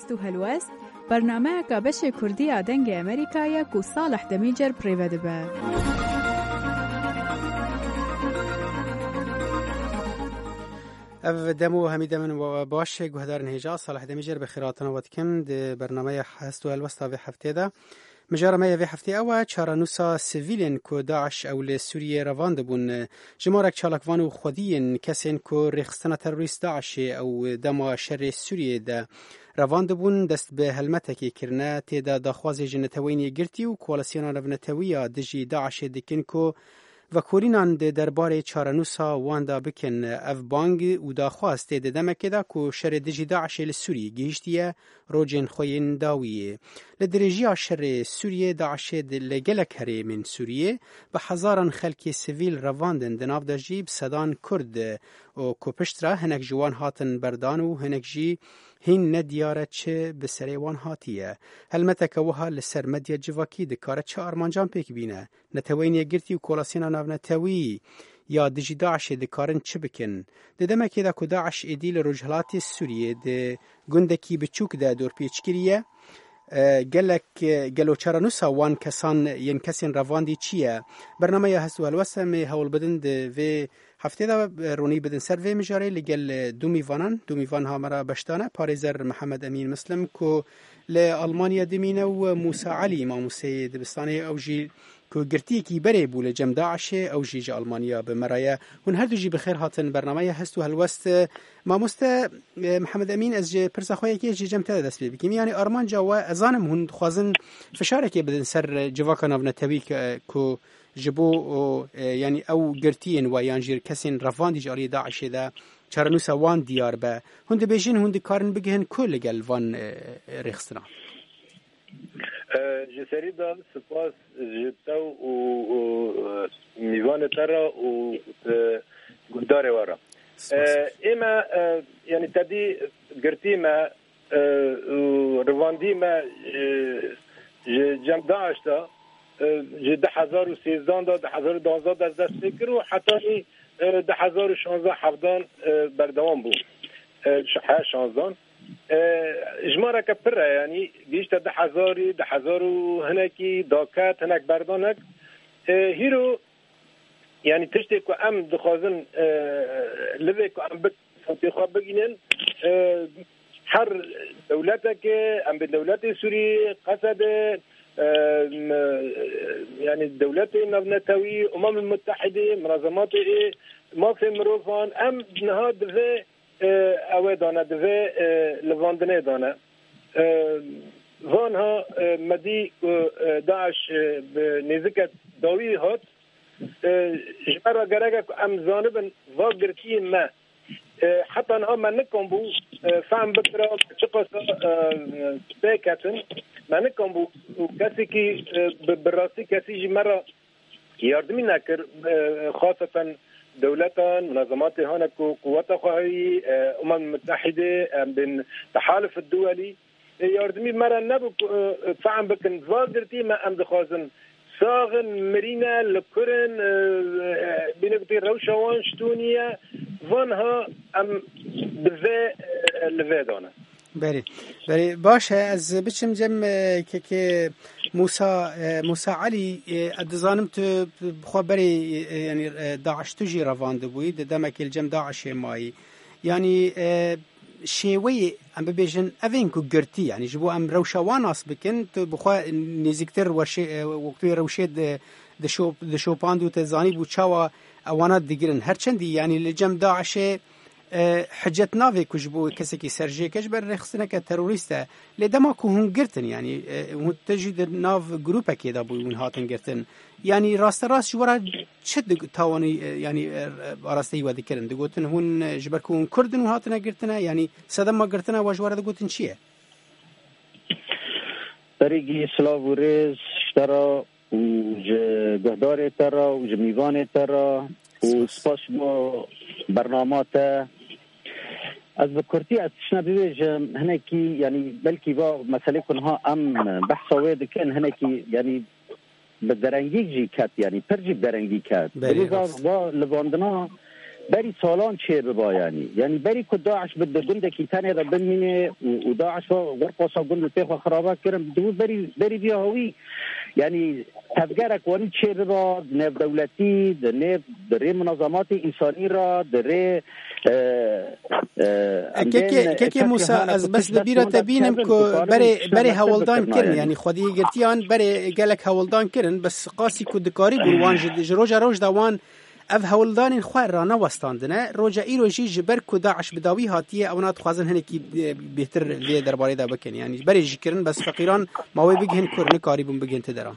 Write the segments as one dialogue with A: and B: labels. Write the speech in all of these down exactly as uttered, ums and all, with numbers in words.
A: هست و هلوست برنامه که بشه کردی آدنگ امریکایی که صالح دمیجر پریوده به.
B: او دمو حمید من و باشه گهدار نهجا صالح دمیجر بخیراتنا و تکم ده برنامه هست و هلوست به هفته ده. مجاره ما یه هفته اوه چارانوسا سیویلین کو داعش اول سوریه روان بون جمارک چالکوان و خودین کسین کو رخصتنا تروریست داعش او دما شر سوریه ده روان بون دست به هلمته که کرنه تیدا داخواز جنتوینی گرتی و کوالاسیون رونتویا دجی داعش دکن کو و کورینان ده درباره چارانوسا واندا بکن اف بانگ و داخواست ده دمکه دا کو شر دجی داعش لسوری گیشتیه روجن خوین داویه لدرجی شر سوریه داعش لگلک هره من سوریه به هزاران خلک سیویل رواندن دناف دا جیب صدان کرد و کوپشترا هنک جوان هاتن بردان و هنک جی هین ندیاره چه به سریوان هاتیه هلمته که وها لسر مدیا جواکی دکاره چه آرمانجان پیک بینه نتوینی گرتی و کولاسینا ناو نتوی یا دجی داعش دکارن چه بکن ددمه که دا که داعش ایدی لرجهلات سوریه ده گندکی بچوک ده دور پیچکریه گلک گلو چارانوسا وان کسان ین کسین رواندی چیه برنامه یا هستو هلوسته می هول بدن ده و هفته دا رونی بدن سر و مجاره لگل دو میوانان دو میوان ها مرا بشتانه پاریزر محمد امین مسلم کو لألمانیا دمینه و موسی علی ما موسی دبستانه او جی کو گرتی کی بره بوله جم داعش او جی جا آلمانیا به مرایه هون هر دو جی بخیر هاتن برنامه هستو هلوست ما مست محمد امین از پرسا خویا کی جی جم ته دست بکیم یعنی آرمان جا و ازانم هون خوازن فشاره کی بدن سر جواکان ابن توی کو جبو یعنی او گرتین و یانجیر کسین رفاندی جاری داعش ده چارانوسا وان دیار به هند بیشین هند کارن بگهن کل گل وان رخصتنا
C: جسری دا سپاس جتاو و میوان ترا و گلدار وارا اما یعنی تدی گرتی ما رواندی ما جمع داعش دا ده هزار و سیزدان دا ده هزار و دانزده دا دست فکر و حتی ده هزار و شانزده حفدان بردوان بود شه شانزدان اجمارا کپره یعنی گیشت ده هزاری ده هزار و هنکی داکت هنک بردانک هیرو یعنی تشتی که ام دخوازن لبه که ام بک فوتی خواب بگینن هر دولته که ام به دولت سوری قصد يعني الدولات الناتوية الأمم المتحدة منظمات ما في مروفان أم نهاد ذا أودانا ذا لفاندنا دانا فانها مدي داعش بنزكة داوي هات جمرة جرجة أم زانبا واقرتي ما حتى أنا ما نكون بو فهم بكرة شقصة باكتن ما نكون بو كسي كي بالراسي كسي مرة يردمي نكر خاصة دولتان منظمات هناك قوات خواهي أمم المتحدة بين تحالف الدولي يردمي مرة نبو فهم بكن واقرتي ما أم دخازن ساغن مرينا لكرن بنبتي روشوان شتونية وانها ام بذا لذادانا
B: بله بله باشه از بچم جم که که موسی موسی علی ادزانم تو خبری یعنی داعش تجی روانده بود دمک الجم داعش مای یعنی شیوی ام ببیجن اوین کو گرتی یعنی جبو ام روشوان اس بکن تو بخوا نزیکتر ورشه وقتی روشه د شو د شو پاندو ته زانی بو چاوا اوانات دیگرن هرچندی یعنی لجم داعش حجت ناوی کجبو کسی که سرجه کج بر رخصتنه که تروریسته لدما کو هون گرتن یعنی هون تجید ناو گروپه که دا بو اون هاتن گرتن یعنی راست راست جورا چه تاوانی یعنی راستی و دکرن دگوتن هون جبر کو کردن هاتن گرتنه یعنی صدم ما گرتنه و جورا دگوتن چیه
D: طریقی اسلام و ریز ترا و گهدار ترا و جمیوان ترا و سپاس با برنامات از بکرتی از شنا بیویجم هنکی یعنی بلکی با مسئله کنها ام بحث وید کن هنکی یعنی بدرنگی جی کت یعنی پرجی بدرنگی کت بلوزا با لواندنا بری سالان چه ببا یعنی یعنی بری که داعش بده گنده کی تنه را بمینه و داعش ورقصا گنده تیخو خرابات کردن دو بری بری بیا هوی یعنی تفکرک وانی چه ببا نف دولتی در در منظمات انسانی را در
B: که که موسی از بس دبیره تبینم که بری بری هولدان کردن یعنی خودی گرتیان بری گلک هولدان کردن بس قاسی که دکاری بروان جروج روج دوان اف هولدان خوار را نوستاندنه روجا ای روجی جبر کو داعش بداوی هاتیه او نات خوازن هنه کی بهتر لی درباره دا بکن یعنی بری جکرن بس فقیران ماوی بگهن کورن کاریبون بگهن تدران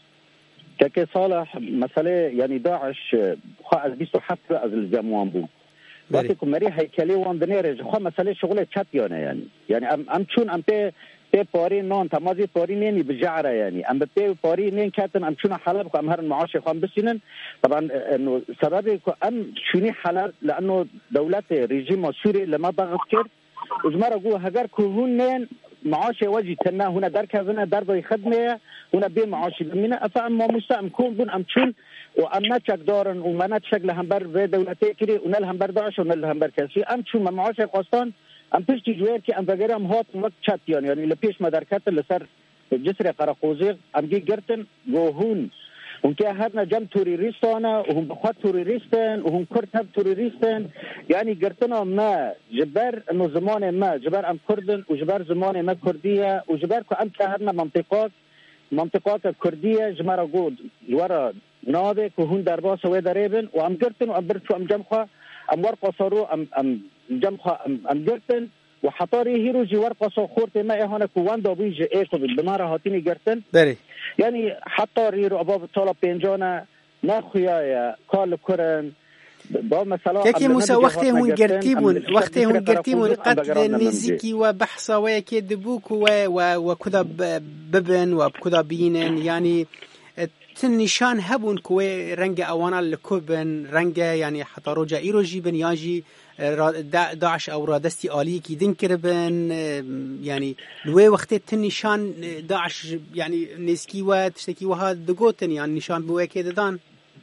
D: که صالح مسئله یعنی داعش خو از بیست و هفت از الجموان بود وقتی که مری هیکلی وان دنیره خو مسئله شغل چت یانه یعنی یعنی ام ام چون ام په په پاری نان تمازی پاری نی بجعره یعنی ام په پاری نین کاتن ام چون حلب ام هر معاش خو ام بسینن طبعا انه سبب ام چونی حلب لانه دولت رژیم سوری لما ضغط کرد اجمرا جو هگر كهون معاش وجه تنا هنا در كذا در باي خدمه هنا بي معاش من افهم ما مستعم كون بن ام تشون وام نتشك دارن وما نتشك لهمبر في دولتي كده ونلهم برداش ونلهم بركسي ام تشون ما معاش قاستان ام پشتی جویر که ام بگرم هات مک چت یعنی یعنی لپیش مدرکت لسر جسر قراقوزی ام گی گرتن گوهون اون که هر نجم توریستانه و هم بخواد توریستن و هم کرد هم توریستن یعنی گرتنا ما جبر انه زمان ما جبر ام کردن و جبر زمان ما کردیه و جبر که ام که هر منطقات منطقات کردیه جمرا گود جوارا ناده که هون در باس و دربن و ام گرتن و ام برچو ام جمخوا ام ورقا صارو ام ام جمخوا ام ام گرتن و حطاری هیرو جی ورقا صا خورت ما اهانه کوان دابیج ایکو بمارا هاتینی گرتن
B: بله
D: یعنی حطاری رو اباب طالب پنجانه نخویای کال کرن با مثلا
B: که موسی وقتی هون گرتیبون وقتی هون گرتیبون قد نزیکی و بحثا و که دبوک و و کدا ببن و کدا بینن یعنی تن نشان هبون کوی رنگ اوانا لکوبن رنگ یعنی حتی روجا ایرو جیبن یاجی داعش او رادستی آلی کی دن کربن یعنی لوی وقتی تن نشان داعش یعنی نزکی و تشتکی و ها دگوتن یعنی نشان بوی که دادن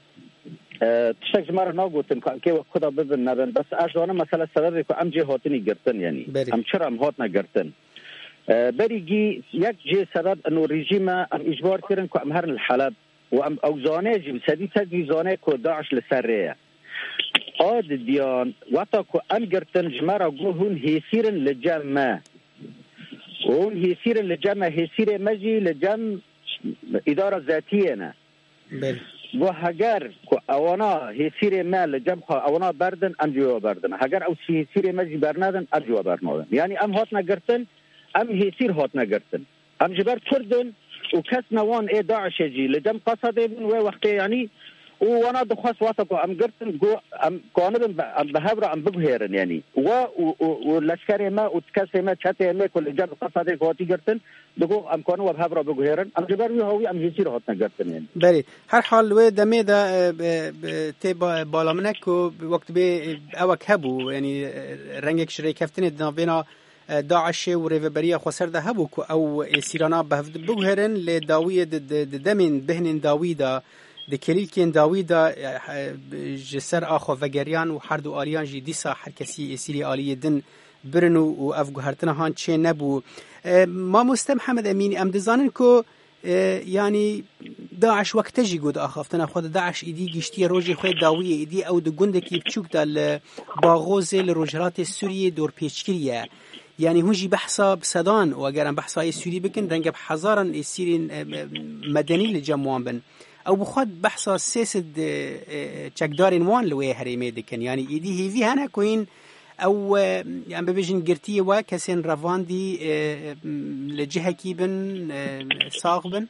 D: تشک جمار ناگوتن که خدا ببن نبن بس اجوانا مثلا سببی که ام جه هاتنی گرتن یعنی ام چرا ام هاتنا گرتن بریگی یک جه سبب انو رژیم ام اجبار کرن که ام هرن الحلب و ام اوزانه جیم سدی تدی زانه که داعش لسره آد دیان وقتا که ام گرتن جمارا گوهون هیسیرن لجمع اون هیسیرن لجمع هیسیر مجی لجمع اداره ذاتیه نه
B: بله
D: و هگر که اوانا هیسیر مال جمع اوانا بردن ام جوا بردن هگر او هیسیر مجی برندن ام جوا برندن یعنی ام هات نگرتن ام هیسیر هات نگرتن ام جبر کردن و کس نوان ای داعش جی لجم قصده بن و وقتی یعنی و وانا دخواست واسطه ام گرتن گو ام قانون ام بهبره ام بگهرن یعنی و و لشکر ما و کس ما چته ما کل جم قصده گوتی گرتن دگو ام قانون و بهبره بگهرن ام جبر وی هوی ام هیسیر هات نگرتن یعنی
B: بله هر حال و دمه دا تی بالا منک و وقت به اوک هبو یعنی رنگک شریکفتن دنابینا داعش و ریوبریا خسر ده هبو کو او سیرانا بهفد بگهرن لداوی دمن بهن داویدا د کلیکین داویدا جسر اخو وگریان و هر دو آریان جی دیسا هر کسی سیری آلی دن برنو و افگهرتنا هان چه نبو ما مست محمد امینی ام دزانن کو یعنی داعش وقت جی گود اخافتنا خود داعش ایدی گشتی روجی خو داوی ایدی او د گنده کی بچوک دل باغوز لروجرات سوریه دور پیچکریه يعني هوجي بحثا بسدان وأجرن بحثا يسوري بكن رنجة بحزارن يصيرين مدني للجموان بن أو بخد بحثا سياسة تشكدارين وان لوي هريمي دكن يعني إيدي هي في هنا كوين أو يعني ببيجن قرتيه وكسين رافاندي لجهة كيبن ساق بن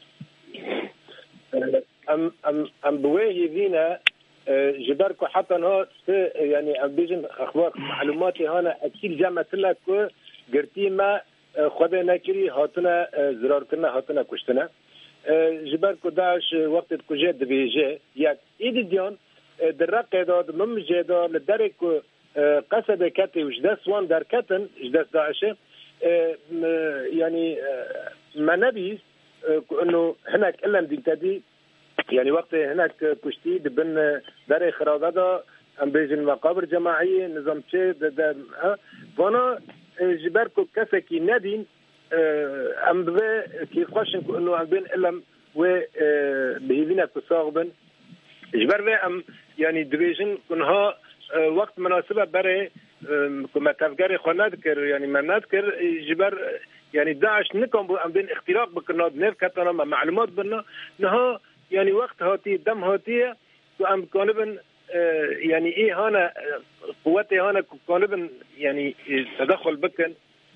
C: أم أم أم بويه فينا جبركو حتى نها يعني بيجن اخبار معلوماتي هنا اكيد جمع لك قرتي ما خدا نكري هاتنا زرار كنا هاتنا كشتنا جبركو داعش وقت كوجد بيجي ياك ايد ديون درقه داد ممجدا لدرك قصد كتي وجدس وان در كتن جدس داعش يعني ما نبي انه هناك الا ديكتادي يعني وقت هناك كشتي دبن داري خراغادا ام بیجن مقابر جماعی نظام چه در وانا جبر کو کسی کی ندین ام به کی خوشن کو انه ام بین علم و بهینا کساغبن جبر و ام یعنی دیویژن کنها وقت مناسبه برای كما تفكر خناد كر يعني مناد كر جبر يعني داعش نكم بو ام بين اختراق بكناد نيف كتنا معلومات بنا نها يعني وقت هاتي دم هاتيه وام كانبن يعني ايه هنا قوتي هنا كانبن يعني تدخل بكن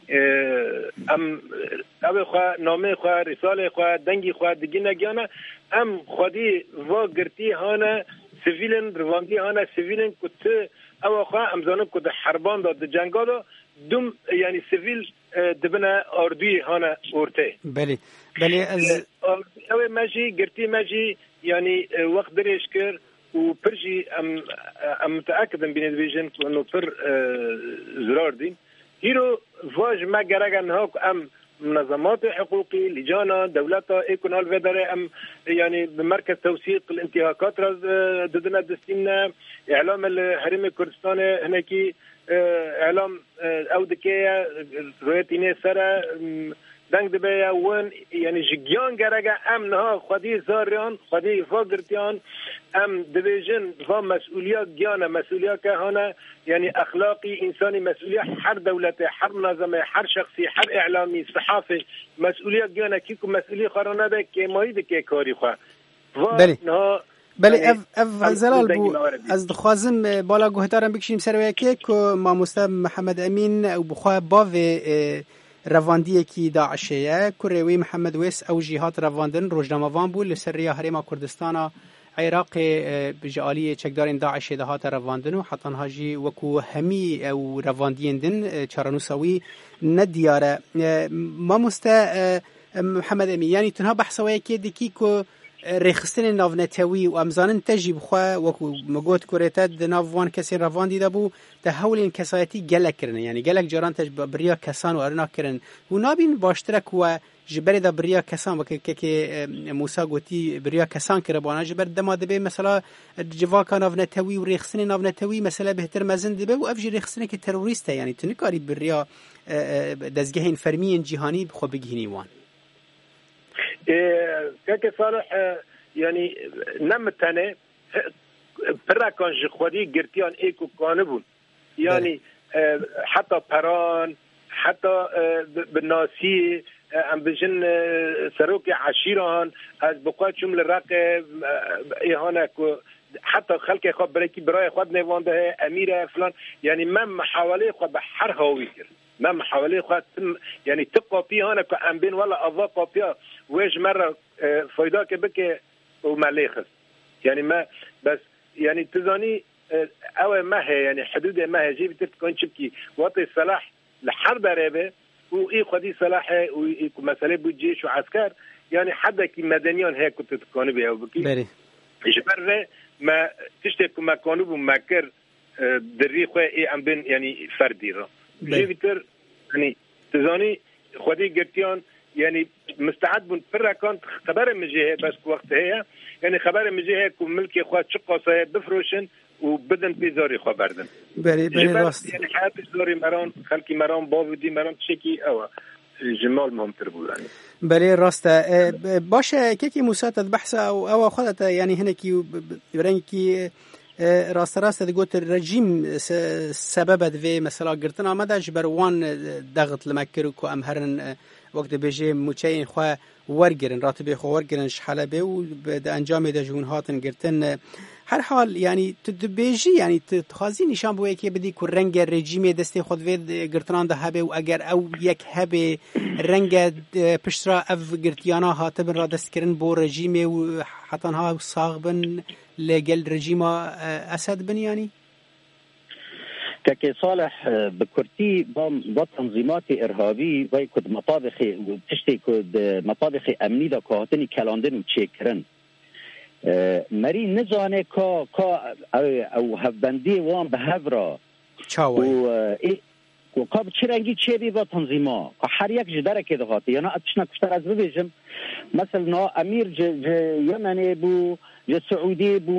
C: ام ابي خو نامه خو رساله خو دنگي خو دگينا گيانا ام خودي وا گرتي هنا سيفيلن روانگي هنا سيفيلن كت او خو امزانم كد حربان داد جنگا دا دوم يعني سيفيل دبنا اردوی هانا اورته
B: بله بله از
C: او ماجي گرتي ماجي يعني وقت دريش كر وبرجي ام ام متاكد من بين انه بر زرار دي هيرو فاج ما جرجن هاك ام منظمات حقوقي لجانا دولتا ايكونال فيدري ام يعني بمركز توثيق الانتهاكات ضدنا دستينا اعلام الحرم كردستان هناكي اعلام اودكيه رويتيني سرا دنگ دبیا وان یعنی جگیان گرگه ام نه خودی زاریان خودی فاگرتیان ام دیویژن و مسئولیت گیانه مسئولیت که هانه یعنی اخلاقی انسانی مسئولیت هر دولت هر نظام هر شخصی هر اعلامی صحافی مسئولیت گیانه کی کو مسئولی خارانه ده که مایده که کاری خواه
B: بله بله اف اف زلال بو از دخوازم بالا گهدارم بکشیم سر وکی که ما مستر محمد امین او بخواه باو رواندی کی داعشیه کوروی محمد ویس او جهات رواندن روزنامه‌وان بو لسریا حرم کردستان عراق بجالی چکدارین داعش دهات رواندن و حتی هاجی وکو همی او رواندیندن چارنوساوی ندیاره ما مست محمد امین یعنی تنها بحثوی کی دکی کو رخصتن ناونتوی و امزانن تجیب خو وکو مگوت کوریتد ناوان کسی روان دیده بو تحول کسایتی گلک کرن یعنی گلک جران تج بریا کسان و ارنا کرن و نابین باشترک و جبر دا بریا کسان وک که موسی گوتی بریا کسان کره بنا جبر دما دبه مثلا جواکا ناونتوی و رخصتن ناونتوی مثلا بهتر مزن دبه و افجی رخصتن که تروریست یعنی تنکاری بریا دزگهین فرمی جهانی خو بگینی وان
C: كاك صالح يعني نمتنه برا كان جخودي قرتيان ايكو كانبون يعني حتى بران حتى بالناسي ام بجن سروكي عشيران از بقات شمل الرقب ايهانا حتى خلق خود بريكي براي خود نيوانده اميره فلان يعني ما حوالي خود بحر هاوي كر ما حوالي خود يعني تبقى فيه هنا كأنبين ولا أضاقة فيها ويش مرة فايداك بك وماليخس يعني ما بس يعني تزاني أول ما هي يعني حدود ما هي جيب تتكون شبكي وطي الصلاح لحرب رابه وإيه خدي صلاحه وإيه مسألة بجيش وعسكر يعني حدا كي مدنيان هيك كنت تكون بيها وبكي
B: بري
C: جبر ما تشتكوا ما كانوا بمكر دري إيه عم بين يعني فردي را جيبتر يعني تزاني خدي قرتيان يعني مستعد بن فرا كانت خبر مجيه بس وقت هي يعني خبر مجيه كم ملكي اخوات شقه صايد بفروشن وبدن بيزاري خبردن
B: بري بري راست
C: يعني حياه زوري مران خلكي مران باودي مران شكي او جمال مهم تربو يعني
B: بري راست باشه كيكي موسات بحث او او خدت يعني هناكي برنكي راست راست دقوت الرجيم سببت في مثلا قرتنا مدى جبروان ضغط لمكركو امهرن وقت بيجي موچين خو ورگرن راتبه خو ورگرن شحاله به و به انجام د جون هاتن گرتن هر حال يعني تدبيجي يعني تخازي نشان بو يكي بدي كو رنگ رژیم دسته خود و گرتنان ده هبه و اگر او یک هبه رنگ پشترا اف گرتیانا هاتبن را دست کرن بو رژیم و حتی ها صاغبن لگل رژیم اسد بن يعني
D: كي صالح بكرتي با تنظيمات ارهابي باي كد مطابخ تشتي كد مطابخ امني دا كهاتني كلاندن وتشيكرن مري نزانه كا كا او هفبندي وان بهفرا
B: چاوي
D: و اي وقاب چرنگي چيبي با تنظيما هر یک جدره كده هاتي يعني اتشنا كشتر از ببيجم مثلا امير ج يمني بو ج سعودي بون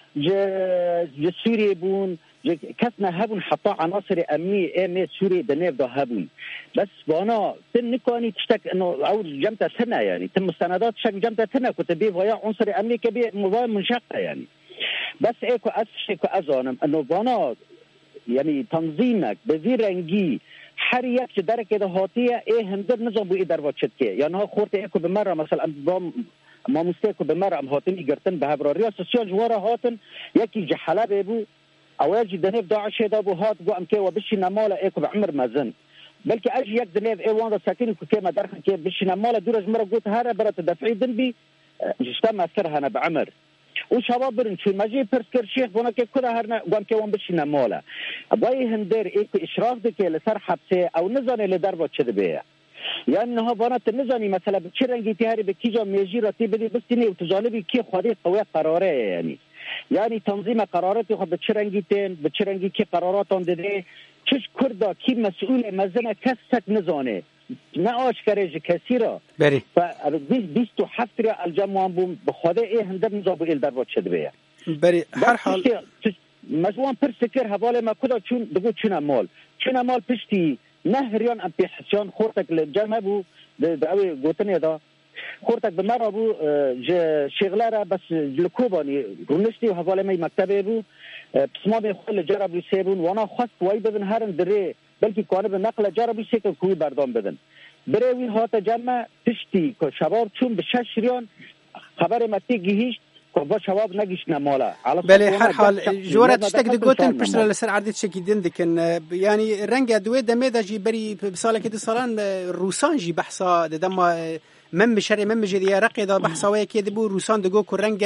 D: ج سوریه بون کسنا هبون حتی عناصر امنی ام سوریه دنیو دا هبون بس بانا تن نکانی تشتک انه او جمتا تنا يعني تم مستندات شك جمتا تنا كنت بيه ويا عنصر امني كبير مبا منشقه يعني بس ايكو اسشكو ازانم انه بانا يعني تنظيمك بذير رنگی هر یک چه درک ده هاتیه ای هندر نظام بو ای در وچت که یعنی ها خورت ایکو بمره مثلا بام ما مستيكو بمره ام هاتنی گرتن به هبراریا سوسیال جواره هاتن یکی جحله بو اواجي دنيف داعش هذا ابو هات بو ام كي وبشي نماله ايكو بعمر مازن بلكي اجي يك دنيف اي وان ساكن كيما درخ كي بشي نماله دورج مره قلت هذا برت دفعي دنبي جستا اثرها انا بعمر وشباب برن شو ماجي برسكر شيخ بونا كي كذا هرنا وام كي وان بشي نماله ابوي هندير ايكو اشراف دكي لسر حبسه او نزاني لدربه تشدبيه يعني ها بنا تنزاني مثلا بتشرنجي تهاري بكيجا ميجي رتي بدي بس تني وتجانبي كي خدي قويه قراره يعني يعني تنظيم قراراتي خب بتشرنجي تن بتشرنجي كي قراراتون دده چش کردا کی مسئول مزنه کسک نزانه نه آشکارج کثیره
B: بری
D: ف بیست و هفت را الجمعان بوم بخدا ای هندم نزابو ایل در وچه دبیه
B: بری هر حال
D: مجموعان پرسکر حواله ما کدا چون بگو چون مال چون مال پشتی نهریان ام پیحسیان خورتک لجمع بو دعوی گوتنی دا خورتک به مرا بو شغلره بس لکوبانی رونشتی و حواله می مکتبه بو پسما به خود جرب ریسیبون وانا خواست وای بدن هرن دره بلکه کانه به نقل جرب ریسیکل کوی بردام بدن بره وی هات جمع پشتی که شباب چون به شش ریان خبر متی گیهیشت که با شباب نگیش نماله
B: بله هر حال جوره تشتک دگوتن پشتر لسر عردت شکیدن دکن یعنی رنگ دوی دمه دا جی بری بساله که دی سالان روسان جی بحثا دما من بشری من بجدی رقی دا بحثاوی که دی بو روسان دگو که رنگ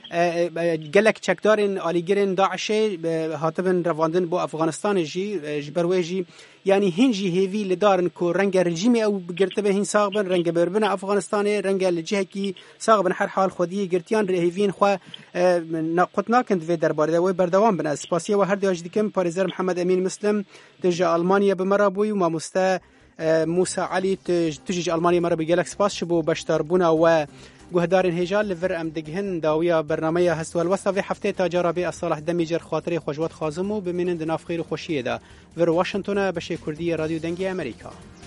B: گلک چکدارن آلیگرن داعشه هاتبن رواندن بو افغانستان جی جبروی جی یعنی هنجی هیوی لدارن که رنگ رژیمی او گرتبه هین ساقبن رنگ بربن افغانستان رنگ لجه کی ساقبن هر حال خودی گرتیان هیوین خو قطناکند و درباره دا و بردوام بن اسپاسیه و هر دیاج دیکم پاریزر محمد امین مسلم تجا آلمانیا بمرابوی و ماموستا موسى علي تجي ألمانيا مرة بجالك سباس شبو بشتربونا و جهدار هجال لفر أم دجهن داوية برنامج هستو الوسط في حفتة تجاربي الصالح دميجر خاطري خجوات خازمو بمن دناف خير خوشية دا فر واشنطن بشي كردية راديو دنجي أمريكا.